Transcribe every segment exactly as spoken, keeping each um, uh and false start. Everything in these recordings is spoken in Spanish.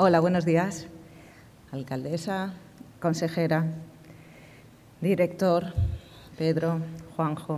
Hola, buenos días. Alcaldesa, consejera, director, Pedro, Juanjo.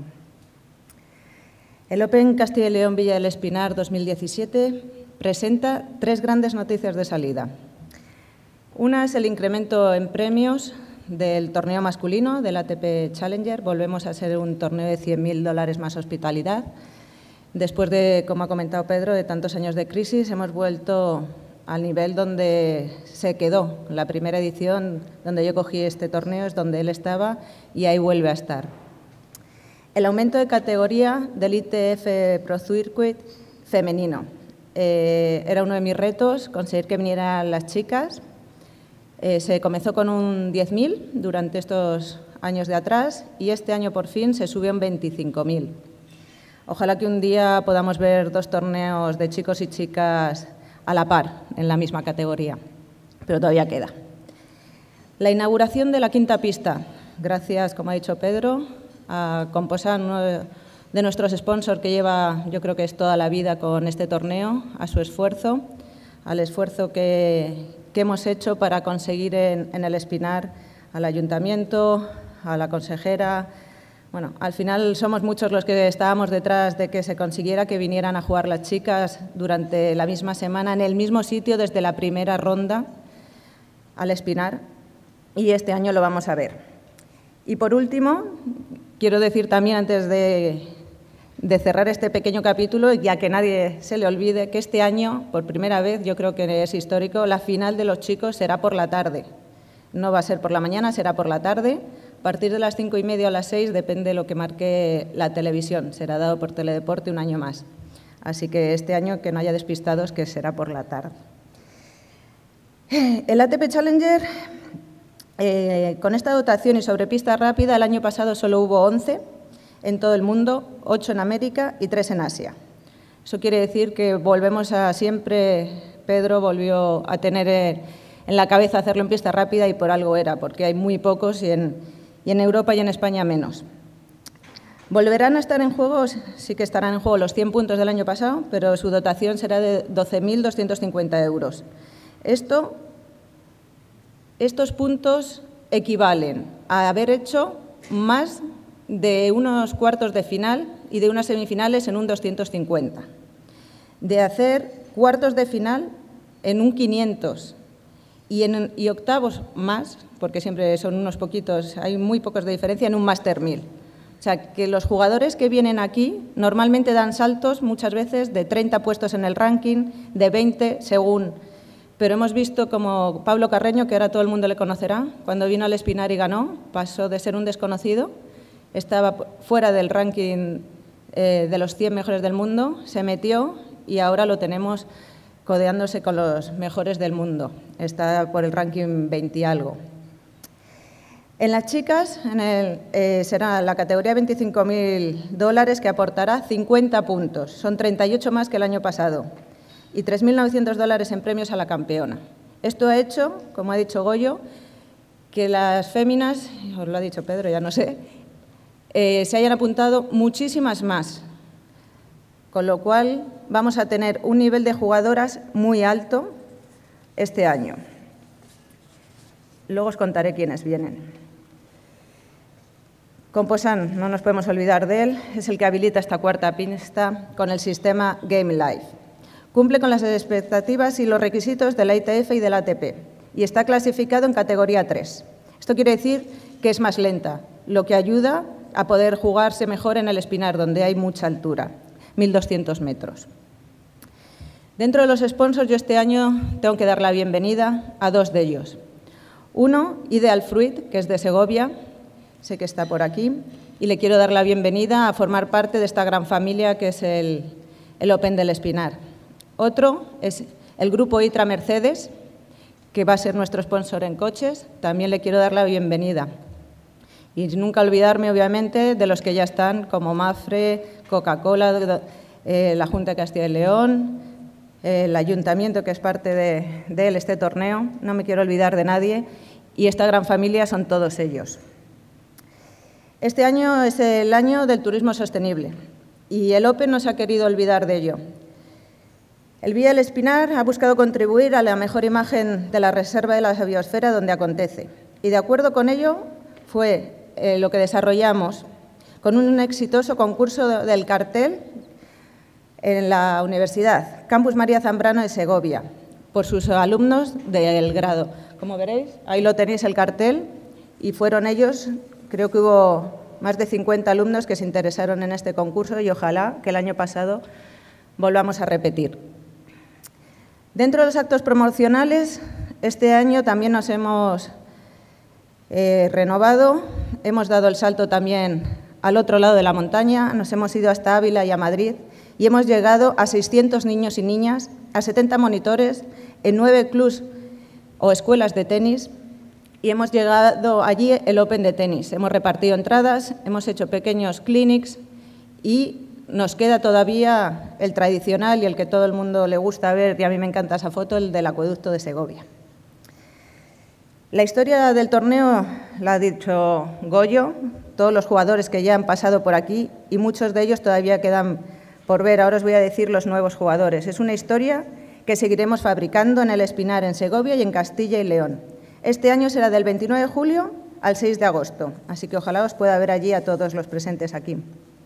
El Open Castilla y León Villa del Espinar dos mil diecisiete presenta tres grandes noticias de salida. Una es el incremento en premios del torneo masculino del A T P Challenger. Volvemos a ser un torneo de cien mil dólares más hospitalidad. Después de, como ha comentado Pedro, de tantos años de crisis, hemos vuelto al nivel donde se quedó. La primera edición donde yo cogí este torneo es donde él estaba y ahí vuelve a estar. El aumento de categoría del I T F Pro Circuit femenino. Eh, era uno de mis retos, conseguir que vinieran las chicas. Eh, se comenzó con un diez mil durante estos años de atrás y este año por fin se subió en veinticinco mil. Ojalá que un día podamos ver dos torneos de chicos y chicas a la par en la misma categoría, pero todavía queda. La inauguración de la quinta pista, gracias, como ha dicho Pedro, a Composan, uno de nuestros sponsors que lleva, yo creo que es toda la vida con este torneo, a su esfuerzo, al esfuerzo que, que hemos hecho para conseguir en, en el Espinar, al Ayuntamiento, a la consejera. Bueno, al final somos muchos los que estábamos detrás de que se consiguiera que vinieran a jugar las chicas durante la misma semana en el mismo sitio desde la primera ronda al Espinar y este año lo vamos a ver. Y por último, quiero decir también antes de, de cerrar este pequeño capítulo, ya que nadie se le olvide, que este año, por primera vez, yo creo que es histórico, la final de los chicos será por la tarde. No va a ser por la mañana, será por la tarde. A partir de las cinco y media o las seis, depende de lo que marque la televisión. Será dado por Teledeporte un año más. Así que este año, que no haya despistados, que será por la tarde. El A T P Challenger, eh, con esta dotación y sobre pista rápida, el año pasado solo hubo once en todo el mundo, ocho en América y tres en Asia. Eso quiere decir que volvemos a siempre, Pedro volvió a tener en la cabeza hacerlo en pista rápida y por algo era, porque hay muy pocos y en y en Europa y en España menos. Volverán a estar en juego, sí que estarán en juego los cien puntos del año pasado, pero su dotación será de doce mil doscientos cincuenta euros. Esto, estos puntos equivalen a haber hecho más de unos cuartos de final y de unas semifinales en un doscientos cincuenta, de hacer cuartos de final en un quinientos y, en, y octavos más, porque siempre son unos poquitos, hay muy pocos de diferencia, en un Master mil. O sea, que los jugadores que vienen aquí normalmente dan saltos muchas veces de treinta puestos en el ranking, de veinte según. Pero hemos visto como Pablo Carreño, que ahora todo el mundo le conocerá, cuando vino al Espinar y ganó, pasó de ser un desconocido, estaba fuera del ranking eh, de los cien mejores del mundo, se metió y ahora lo tenemos codeándose con los mejores del mundo. Está por el ranking veinte y algo. En las chicas en el, eh, será la categoría veinticinco mil dólares que aportará cincuenta puntos. Son treinta y ocho más que el año pasado. Y tres mil novecientos dólares en premios a la campeona. Esto ha hecho, como ha dicho Goyo, que las féminas, os lo ha dicho Pedro, ya no sé, eh, se hayan apuntado muchísimas más. Con lo cual vamos a tener un nivel de jugadoras muy alto este año. Luego os contaré quiénes vienen. Composan, no nos podemos olvidar de él, es el que habilita esta cuarta pista con el sistema Game Live. Cumple con las expectativas y los requisitos de la I T F y del A T P y está clasificado en categoría tres. Esto quiere decir que es más lenta, lo que ayuda a poder jugarse mejor en el Espinar, donde hay mucha altura, mil doscientos metros. Dentro de los sponsors, yo este año tengo que dar la bienvenida a dos de ellos. Uno, Ideal Fruit, que es de Segovia, sé que está por aquí, y le quiero dar la bienvenida a formar parte de esta gran familia que es el, el Open del Espinar. Otro es el grupo ITRA Mercedes, que va a ser nuestro sponsor en coches, también le quiero dar la bienvenida. Y nunca olvidarme, obviamente, de los que ya están, como Mafre, Coca-Cola, eh, la Junta de Castilla y León, eh, el Ayuntamiento, que es parte de, de él, este torneo. No me quiero olvidar de nadie. Y esta gran familia son todos ellos. Este año es el año del turismo sostenible y el Open no se ha querido olvidar de ello. El Villa del Espinar ha buscado contribuir a la mejor imagen de la reserva de la biosfera donde acontece. Y de acuerdo con ello fue eh, lo que desarrollamos con un exitoso concurso del cartel en la Universidad Campus María Zambrano de Segovia, por sus alumnos del grado. Como veréis, ahí lo tenéis el cartel, y fueron ellos, creo que hubo más de cincuenta alumnos que se interesaron en este concurso y ojalá que el año pasado volvamos a repetir. Dentro de los actos promocionales, este año también nos hemos eh, renovado, hemos dado el salto también al otro lado de la montaña, nos hemos ido hasta Ávila y a Madrid y hemos llegado a seiscientos niños y niñas, a setenta monitores, en nueve clubs o escuelas de tenis, y hemos llegado allí el Open de tenis. Hemos repartido entradas, hemos hecho pequeños clinics y nos queda todavía el tradicional y el que todo el mundo le gusta ver, y a mí me encanta esa foto, el del acueducto de Segovia. La historia del torneo la ha dicho Goyo, todos los jugadores que ya han pasado por aquí y muchos de ellos todavía quedan por ver. Ahora os voy a decir los nuevos jugadores. Es una historia que seguiremos fabricando en el Espinar, en Segovia y en Castilla y León. Este año será del veintinueve de julio al seis de agosto, así que ojalá os pueda ver allí a todos los presentes aquí.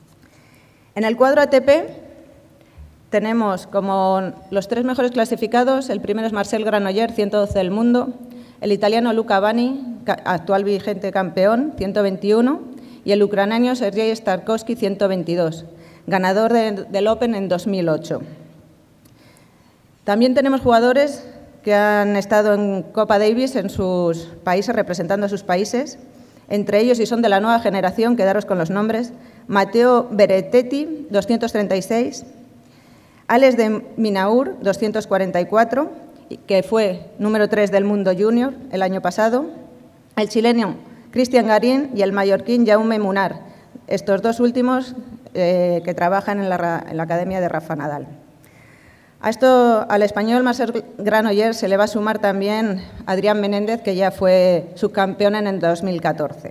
En el cuadro A T P tenemos como los tres mejores clasificados. El primero es Marcel Granollers, ciento doce del mundo, el italiano Luca Bani, actual vigente campeón, ciento veintiuno, y el ucraniano Sergei Starkovsky, ciento veintidós, ganador de, del Open en dos mil ocho. También tenemos jugadores que han estado en Copa Davis en sus países, representando a sus países, entre ellos, y son de la nueva generación, quedaros con los nombres: Matteo Beretetti, doscientos treinta y seis, Alex de Minaur, doscientos cuarenta y cuatro, que fue número tres del mundo junior el año pasado, el chileno Cristian Garín y el mallorquín Jaume Munar, estos dos últimos eh, que trabajan en la, en la Academia de Rafa Nadal. A esto, al español Marcel Granollers se le va a sumar también Adrián Menéndez, que ya fue subcampeón en el dos mil catorce.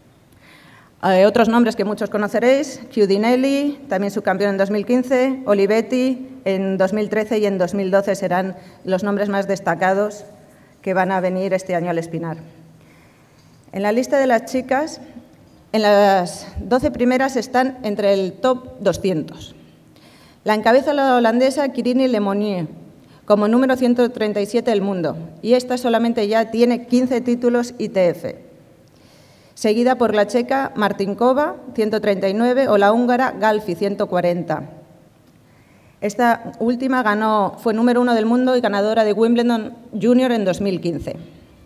Eh, otros nombres que muchos conoceréis: Chiudinelli, también subcampeón en dos mil quince, Olivetti en dos mil trece y en dos mil doce serán los nombres más destacados que van a venir este año al Espinar. En la lista de las chicas, en las doce primeras están entre el top doscientos. La encabeza la holandesa Kirine Lemonnier, como número ciento treinta y siete del mundo, y esta solamente ya tiene quince títulos I T F. Seguida por la checa Martinkova, ciento treinta y nueve, o la húngara Galfi, ciento cuarenta. Esta última ganó, fue número uno del mundo y ganadora de Wimbledon Junior en dos mil quince.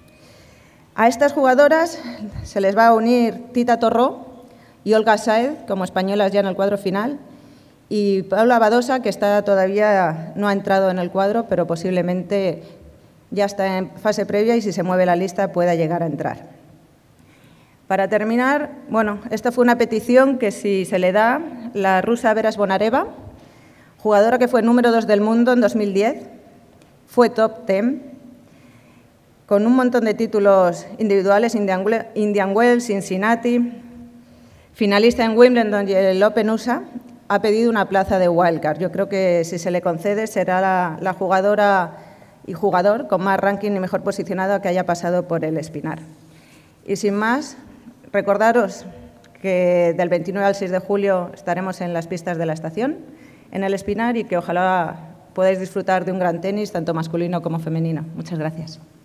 A estas jugadoras se les va a unir Tita Torró y Olga Sáez, como españolas ya en el cuadro final, y Paula Badosa, que está todavía no ha entrado en el cuadro, pero posiblemente ya está en fase previa y si se mueve la lista pueda llegar a entrar. Para terminar, bueno, esta fue una petición que si se le da, la rusa Vera Zvonareva, jugadora que fue número dos del mundo en dos mil diez, fue top diez, con un montón de títulos individuales, Indian Wells, Cincinnati, finalista en Wimbledon y el Open U S A, ha pedido una plaza de wildcard. Yo creo que si se le concede será la, la jugadora y jugador con más ranking y mejor posicionado que haya pasado por el Espinar. Y sin más, recordaros que del veintinueve al seis de julio estaremos en las pistas de la estación, en el Espinar, y que ojalá podáis disfrutar de un gran tenis, tanto masculino como femenino. Muchas gracias.